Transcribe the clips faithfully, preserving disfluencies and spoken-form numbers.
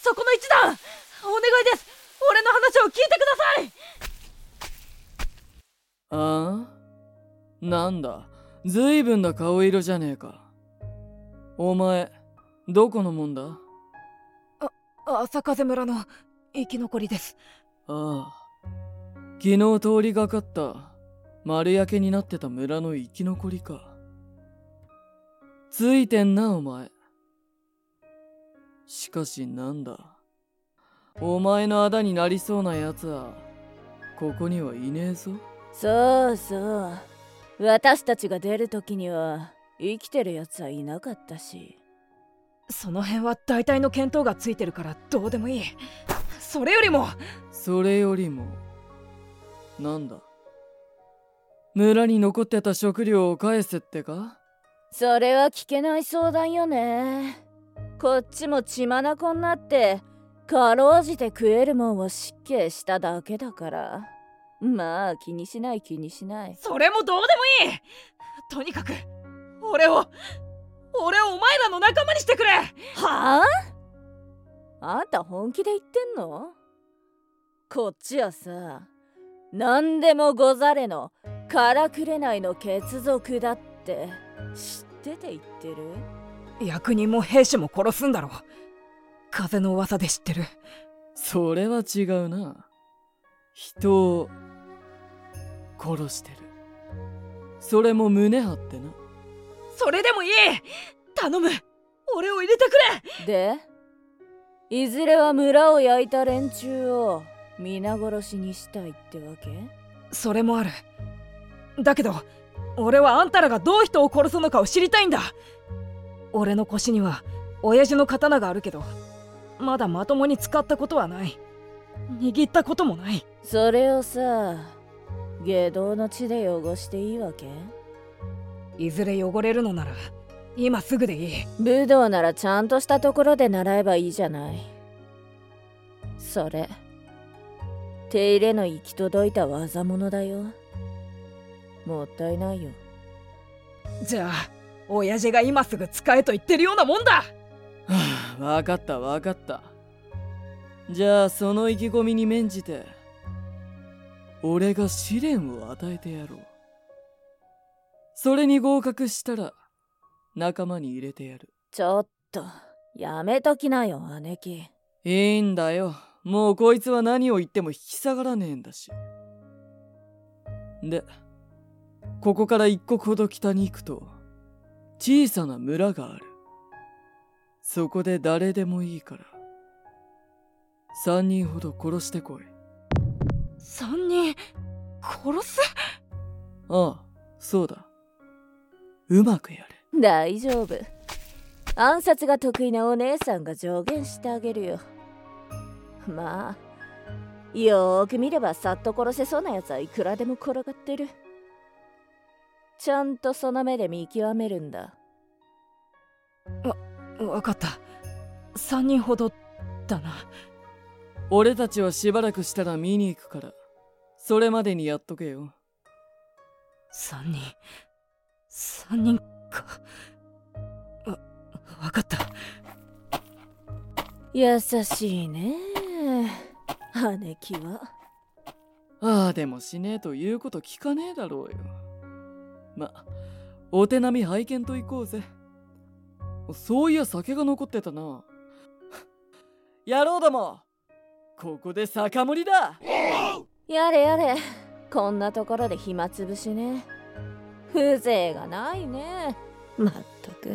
そこの一団、お願いです。俺の話を聞いてください。 ああ、なんだ、ずいぶんな顔色じゃねえか。お前どこのもんだ？ あ、朝風村の生き残りです。 ああ、昨日通りがかった丸焼けになってた村の生き残りか。ついてんなお前。しかしなんだ、お前の仇になりそうなやつはここにはいねえぞ。 そうそう、私たちが出る時には生きてるやつはいなかったし。 その辺は大体の見当がついてるからどうでもいい。それよりもそれよりもなんだ、村に残ってた食料を返せってか？ それは聞けない相談よね。こっちも血眼になってかろうじて食えるもんを失敬しただけだから、まあ気にしない気にしない。 それもどうでもいい。とにかく俺を俺をお前らの仲間にしてくれ。はあ？あんた本気で言ってんの？こっちはさ、何でもござれのからくれないの血族だって知ってて言ってる？ 役人も兵士も殺すんだろう。風の噂で知ってる。 それは違うな。人を殺してる。それも胸張ってな。 それでもいい。頼む、俺を入れてくれ。 で、いずれは村を焼いた連中を皆殺しにしたいってわけ？ それもある。だけど俺はあんたらがどう人を殺すのかを知りたいんだ。俺の腰には親父の刀があるけど、まだまともに使ったことはない。握ったこともない。 それをさ、外道の血で汚していいわけ？ いずれ汚れるのなら今すぐでいい。 武道ならちゃんとしたところで習えばいいじゃない。それ手入れの行き届いた技物だよ。もったいないよ。 じゃあ親父が今すぐ使えと言ってるようなもんだ。はあ、わかったわかった。じゃあその意気込みに免じて俺が試練を与えてやろう。それに合格したら仲間に入れてやる。 ちょっとやめときなよ姉貴。 いいんだよ、もうこいつは何を言っても引き下がらねえんだし。で、ここから一刻ほど北に行くと小さな村がある。そこで誰でもいいから三人ほど殺してこい。 三人殺す？ ああ、そうだ。うまくやれ。 大丈夫。暗殺が得意なお姉さんが助言してあげるよ。まあよーく見ればさっと殺せそうなやつはいくらでも転がってる。ちゃんとその目で見極めるんだ。 わ、わかった。三人ほどだな。 俺たちはしばらくしたら見に行くから、それまでにやっとけよ。 三人三人か。わ、わかった。 優しいね姉貴は。 ああでもしねえと言うこと聞かねえだろうよ。ま、お手並み拝見と行こうぜ。そういや酒が残ってたな。野郎ども、ここで酒盛りだ。 やれやれ、こんなところで暇つぶしね。風情がないね。まったく。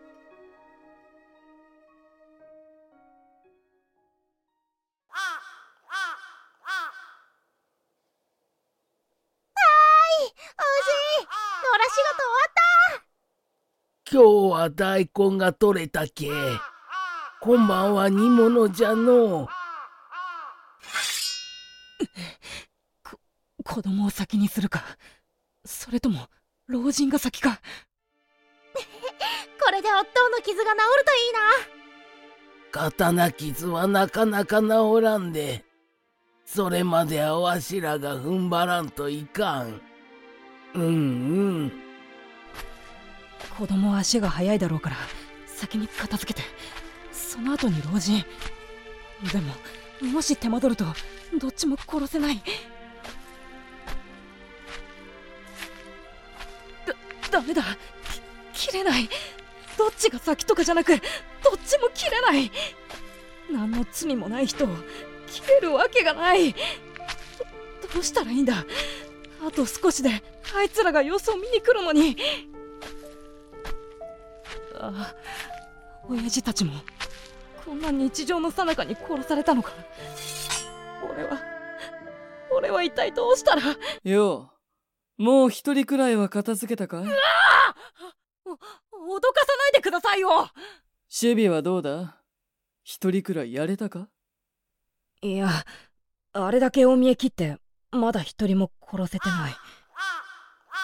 今日は大根が取れたけ。今晩は煮物じゃのう。 こ子供を先にするか、それとも老人が先か。 これで夫の傷が治るといいな。 刀傷はなかなか治らんで、それまではわしらが踏ん張らんといかん。うんうん。 子供は足が速いだろうから先に片付けて、その後に老人。 でももし手間取るとどっちも殺せない。だダメだ、き切れない。どっちが先とかじゃなくどっちも切れない。何の罪もない人を切れるわけがない。ど, どうしたらいいんだ。あと少しであいつらが様子を見に来るのに。ああ、親父たちもこんな日常の最中に殺されたのか。俺は俺は一体どうしたら。 よう、もう一人くらいは片付けたかい？うわお脅かさないでくださいよ。 守備はどうだ？一人くらいやれたか？ いや、あれだけ大見え切ってまだ一人も殺せてない。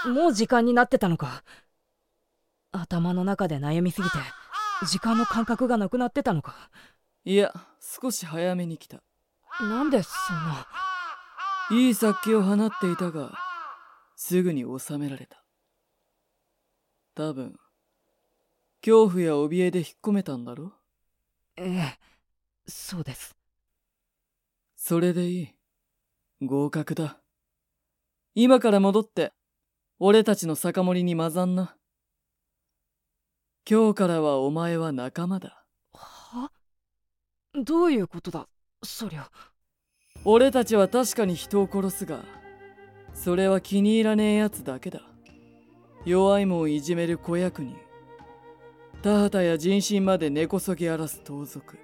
もう時間になってたのか。頭の中で悩みすぎて時間の感覚がなくなってたのか。 いや、少し早めに来た。 なんでそんな。 いい殺気を放っていたがすぐに収められた。多分恐怖や怯えで引っ込めたんだろ？ ええ、そうです。 それでいい。合格だ。今から戻って俺たちの酒盛りに混ざんな。今日からはお前は仲間だ。 は？どういうことだそりゃ。 俺たちは確かに人を殺すがそれは気に入らねえやつだけだ。弱いもんをいじめる小役人、田畑や人心まで根こそぎ荒らす盗賊。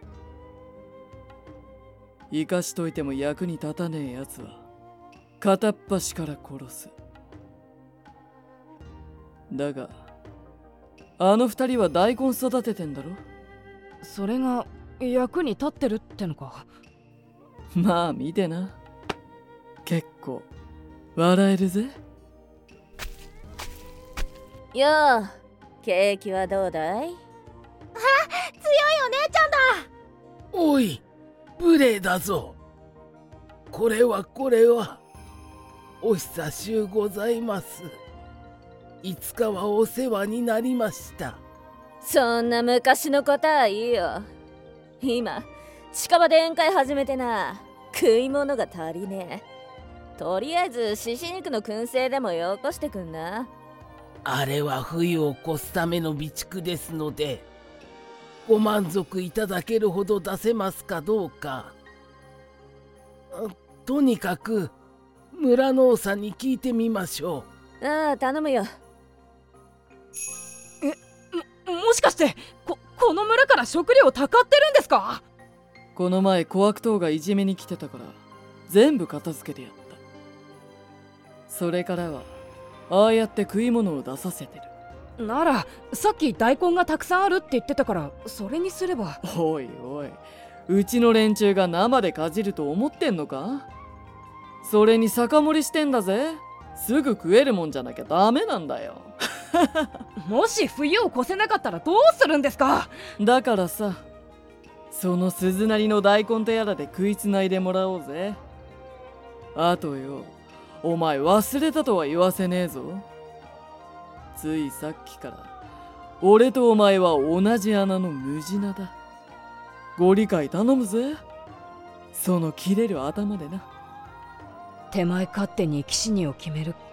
生かしといても役に立たねえやつは片っ端から殺す。だがあの二人は大根育ててんだろ？ それが役に立ってるってのか。 まあ見てな。結構笑えるぜ。 よう、ケーキはどうだい？ あ、強いお姉ちゃんだ。 おい、無礼だぞ。これはこれは。お久しゅうございます。いつかはお世話になりました。 そんな昔のことはいいよ。今近場で宴会始めてな。食い物が足りねえ。とりあえず獅子肉の燻製でもよこしてくんな。 あれは冬を越すための備蓄ですので、ご満足いただけるほど出せますかどうか。とにかく村の王さんに聞いてみましょう。ああ、頼むよ。 え、も、もしかしてこ、この村から食料をたかってるんですか？ この前小悪党がいじめに来てたから全部片付けてやった。それからはああやって食い物を出させてる。 ならさっき大根がたくさんあるって言ってたからそれにすれば。 おいおい、うちの連中が生でかじると思ってんのか？それに酒盛りしてんだぜ。すぐ食えるもんじゃなきゃダメなんだよ。 もし冬を越せなかったらどうするんですか？ だからさ、その鈴なりの大根とやらで食いつないでもらおうぜ。あとよ、お前忘れたとは言わせねえぞ。ついさっきから俺とお前は同じ穴のムジナだ。ご理解頼むぜ。その切れる頭でな。 手前勝手に騎士にを決めるか。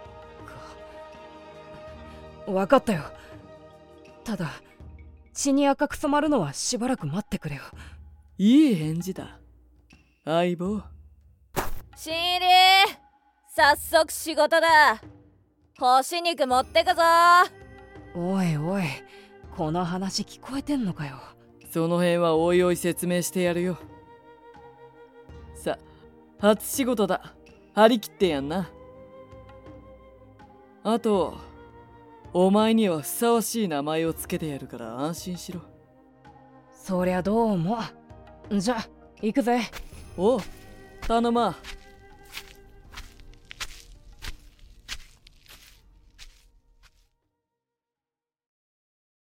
分かったよ。ただ血に赤く染まるのはしばらく待ってくれよ。 いい返事だ相棒。 シーリー、早速仕事だ。干し肉持ってくぞ。 おいおい、この話聞こえてんのかよ。 その辺はおいおい説明してやるよ。さ、初仕事だ。張り切ってやんな。あとお前にはふさわしい名前をつけてやるから安心しろ。 そりゃどうも。じゃ行くぜ。 おう、頼ま。